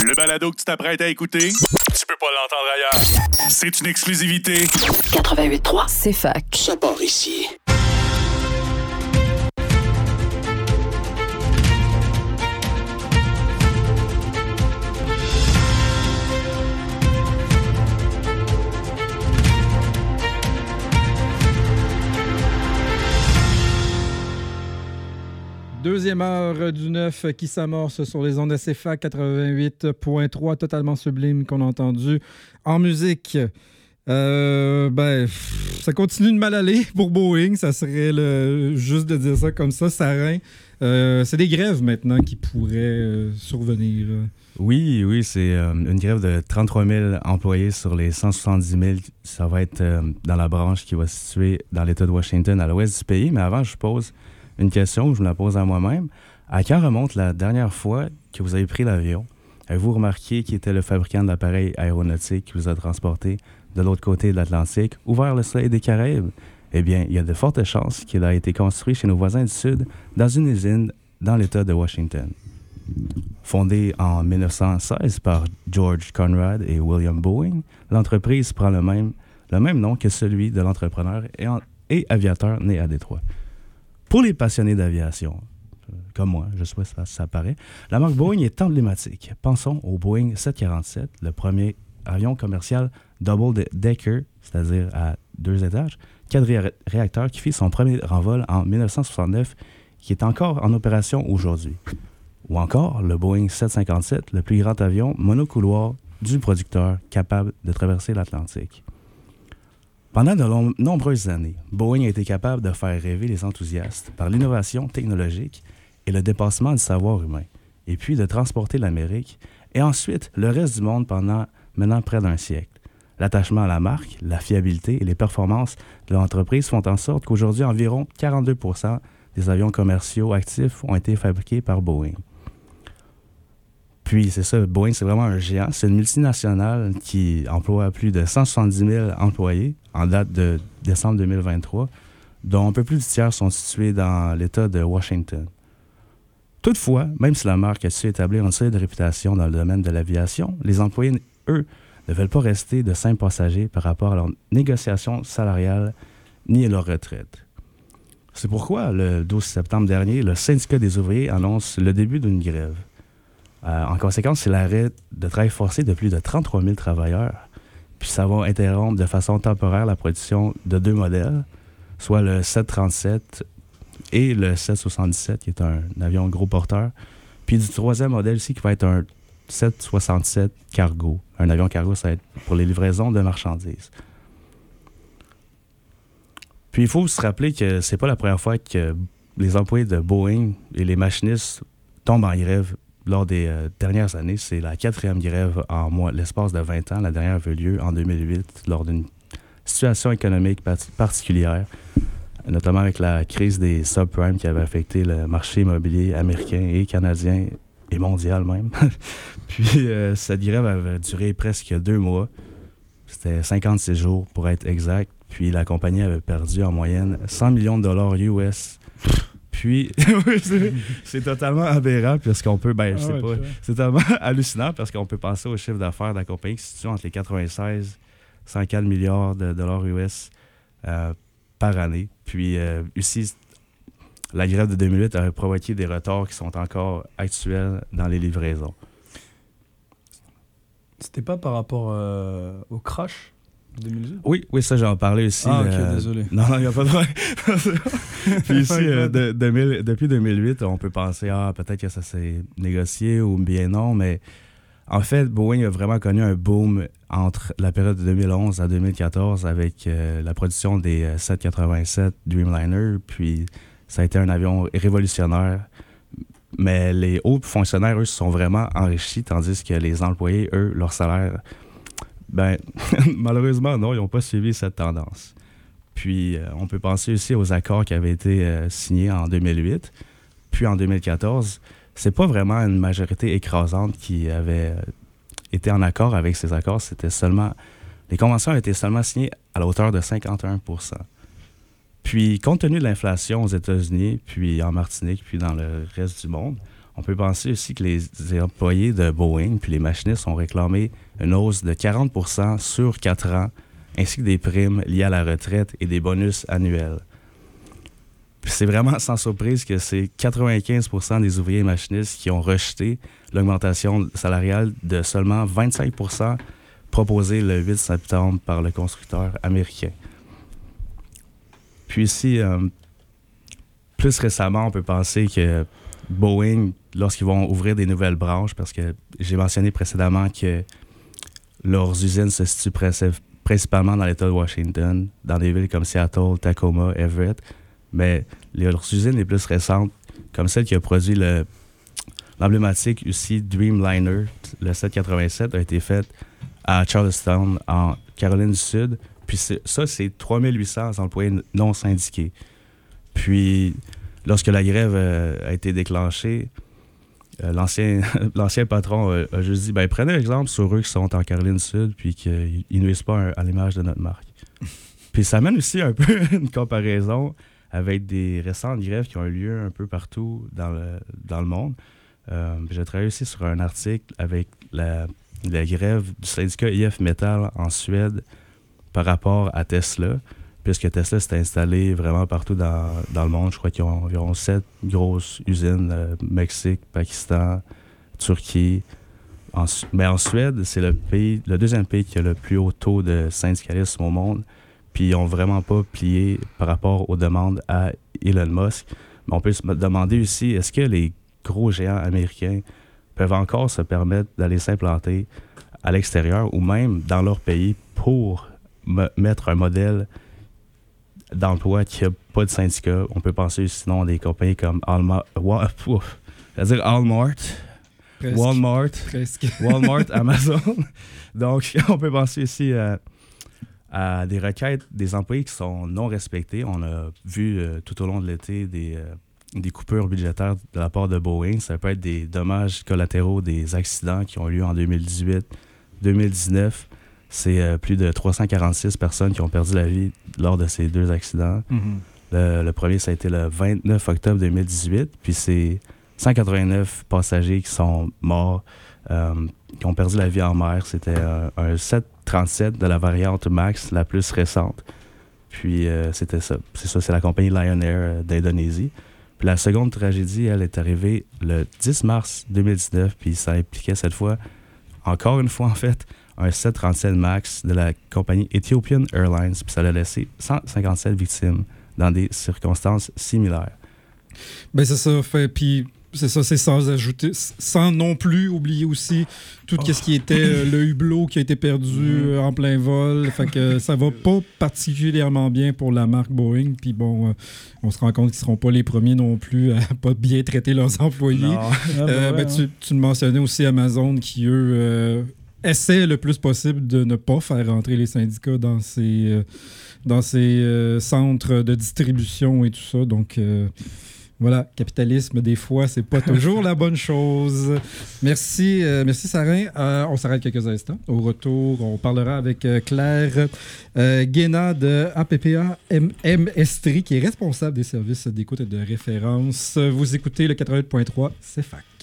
Le balado que tu t'apprêtes à écouter, tu peux pas l'entendre ailleurs. C'est une exclusivité. 88.3, c'est fac. Ça part ici. Deuxième heure du 9 qui s'amorce sur les ondes de CFAC 88.3, totalement sublime qu'on a entendu en musique. Ça continue de mal aller pour Boeing, ça serait juste de dire ça comme ça, Sarin. C'est des grèves maintenant qui pourraient survenir. Oui, c'est une grève de 33 000 employés sur les 170 000. Ça va être dans la branche qui va se situer dans l'État de Washington, à l'ouest du pays. Mais avant, je pose une question, je me la pose à moi-même. À quand remonte la dernière fois que vous avez pris l'avion? Avez-vous remarqué qui était le fabricant de l'appareil aéronautique qui vous a transporté de l'autre côté de l'Atlantique ou vers le soleil des Caraïbes? Eh bien, il y a de fortes chances qu'il a été construit chez nos voisins du Sud dans une usine dans l'État de Washington. Fondée en 1916 par George Conrad et William Boeing, l'entreprise prend le même nom que celui de l'entrepreneur et aviateur né à Détroit. Pour les passionnés d'aviation, comme moi, je sais pas si ça paraît, la marque Boeing est emblématique. Pensons au Boeing 747, le premier avion commercial double-decker, c'est-à-dire à 2 étages, quadri-réacteur qui fit son premier envol en 1969, qui est encore en opération aujourd'hui. Ou encore le Boeing 757, le plus grand avion monocouloir du producteur capable de traverser l'Atlantique. Pendant de nombreuses années, Boeing a été capable de faire rêver les enthousiastes par l'innovation technologique et le dépassement du savoir humain, et puis de transporter l'Amérique et ensuite le reste du monde pendant maintenant près d'un siècle. L'attachement à la marque, la fiabilité et les performances de l'entreprise font en sorte qu'aujourd'hui, environ 42% des avions commerciaux actifs ont été fabriqués par Boeing. Puis, c'est ça, Boeing, c'est vraiment un géant. C'est une multinationale qui emploie plus de 170 000 employés en date de décembre 2023, dont un peu plus du tiers sont situés dans l'État de Washington. Toutefois, même si la marque a su établir une solide réputation dans le domaine de l'aviation, les employés, eux, ne veulent pas rester de simples passagers par rapport à leurs négociations salariales ni à leur retraite. C'est pourquoi, le 12 septembre dernier, le syndicat des ouvriers annonce le début d'une grève. En conséquence, c'est l'arrêt de travail forcé de plus de 33 000 travailleurs. Puis ça va interrompre de façon temporaire la production de 2 modèles, soit le 737 et le 777, qui est un avion gros porteur. Puis du 3e modèle ici, qui va être un 767 cargo. Un avion cargo, ça va être pour les livraisons de marchandises. Puis il faut se rappeler que c'est pas la première fois que les employés de Boeing et les machinistes tombent en grève lors des dernières années. C'est la 4e grève en l'espace de 20 ans. La dernière avait eu lieu en 2008 lors d'une situation économique particulière, notamment avec la crise des subprimes qui avait affecté le marché immobilier américain et canadien et mondial même. Puis cette grève avait duré presque 2 mois. C'était 56 jours pour être exact. Puis la compagnie avait perdu en moyenne 100 millions de dollars US. Puis, c'est totalement aberrant puisqu'on peut, c'est totalement hallucinant parce qu'on peut penser au chiffre d'affaires de la compagnie qui se situe entre les 96 et 104 milliards de dollars US par année. Puis, ici, la grève de 2008 avait provoqué des retards qui sont encore actuels dans les livraisons. C'était pas par rapport au crash 2018? Oui, ça, j'en parlais aussi. Ah, ok, désolé. Non, il n'y a pas de problème. Puis ici, depuis 2008, on peut penser, peut-être que ça s'est négocié ou bien non, mais en fait, Boeing a vraiment connu un boom entre la période de 2011 à 2014 avec la production des 787 Dreamliner, puis ça a été un avion révolutionnaire. Mais les hauts fonctionnaires, eux, se sont vraiment enrichis, tandis que les employés, eux, leur salaire... malheureusement, non, ils n'ont pas suivi cette tendance. Puis, on peut penser aussi aux accords qui avaient été signés en 2008. Puis, en 2014, c'est pas vraiment une majorité écrasante qui avait été en accord avec ces accords. C'était seulement... Les conventions avaient été seulement signées à la hauteur de 51%. Puis, compte tenu de l'inflation aux États-Unis, puis en Martinique, puis dans le reste du monde, On peut penser aussi que les employés de Boeing puis les machinistes ont réclamé une hausse de 40% sur 4 ans, ainsi que des primes liées à la retraite et des bonus annuels. Puis c'est vraiment sans surprise que c'est 95% des ouvriers machinistes qui ont rejeté l'augmentation salariale de seulement 25% proposée le 8 septembre par le constructeur américain. Puis ici, plus récemment, on peut penser que Boeing, lorsqu'ils vont ouvrir des nouvelles branches, parce que j'ai mentionné précédemment que leurs usines se situent principalement dans l'État de Washington, dans des villes comme Seattle, Tacoma, Everett, mais leurs usines les plus récentes, comme celle qui a produit l'emblématique aussi Dreamliner, le 787, a été faite à Charleston, en Caroline du Sud. Puis ça, c'est 3800 employés non syndiqués. Puis, lorsque la grève a été déclenchée, l'ancien patron a juste dit, prenez exemple sur eux qui sont en Caroline du Sud, puis qu'ils ne nuisent pas à l'image de notre marque. Puis ça amène aussi un peu une comparaison avec des récentes grèves qui ont eu lieu un peu partout dans le monde. J'ai travaillé aussi sur un article avec la grève du syndicat IF Metal en Suède par rapport à Tesla, puisque Tesla s'est installé vraiment partout dans le monde. Je crois qu'ils ont environ 7 grosses usines, Mexique, Pakistan, Turquie. Mais en Suède, c'est le deuxième pays qui a le plus haut taux de syndicalisme au monde. Puis ils n'ont vraiment pas plié par rapport aux demandes à Elon Musk. Mais on peut se demander aussi, est-ce que les gros géants américains peuvent encore se permettre d'aller s'implanter à l'extérieur ou même dans leur pays pour mettre un modèle d'emploi qui n'a pas de syndicat? On peut penser sinon à des compagnies comme Walmart, Amazon. Donc, on peut penser aussi à des requêtes des employés qui sont non respectées. On a vu tout au long de l'été des coupures budgétaires de la part de Boeing. Ça peut être des dommages collatéraux des accidents qui ont eu lieu en 2018-2019. C'est plus de 346 personnes qui ont perdu la vie lors de ces 2 accidents. Mm-hmm. Le premier, ça a été le 29 octobre 2018. Puis c'est 189 passagers qui sont morts, qui ont perdu la vie en mer. C'était un 737 de la variante MAX, la plus récente. Puis c'était ça. C'est la compagnie Lion Air d'Indonésie. Puis la seconde tragédie, elle est arrivée le 10 mars 2019. Puis ça impliquait cette fois, encore une fois en fait, un 737 MAX de la compagnie Ethiopian Airlines. Puis ça a laissé 157 victimes dans des circonstances similaires. Ben c'est ça. Puis c'est ça, c'est sans non plus oublier aussi tout ce qui était le hublot qui a été perdu en plein vol. Fait que ça va pas particulièrement bien pour la marque Boeing. Puis bon, on se rend compte qu'ils seront pas les premiers non plus à pas bien traiter leurs employés. Tu le mentionnais aussi, Amazon qui, eux, essaie le plus possible de ne pas faire rentrer les syndicats dans ces centres de distribution et tout ça. Donc, voilà, capitalisme, des fois, c'est pas toujours la bonne chose. Merci Sarin. On s'arrête quelques instants. Au retour, on parlera avec Claire Guéna de APPA Estrie, qui est responsable des services d'écoute et de référence. Vous écoutez le 88.3, c'est fact.